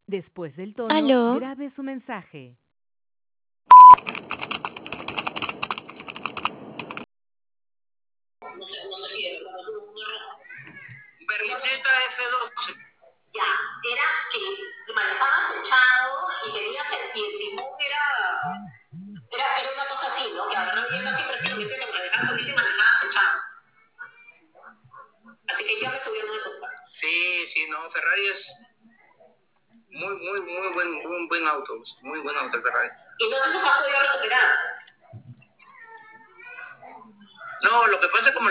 Después del tono, Aló, grabe su mensaje. No sé si es verdad, tuvo un error. Berlineta F12. Ya, era que manejaba acechado y y el timón era una cosa así, ¿no? Que agarraba yendo así prácticamente que manejaba solito y manejaba acechado. Así que ya me subieron esos pasos. Sí, no, Ferrari es muy buen auto, muy buen auto el Ferrari. ¿Y no se los has podido recuperar? No, lo que pasa es como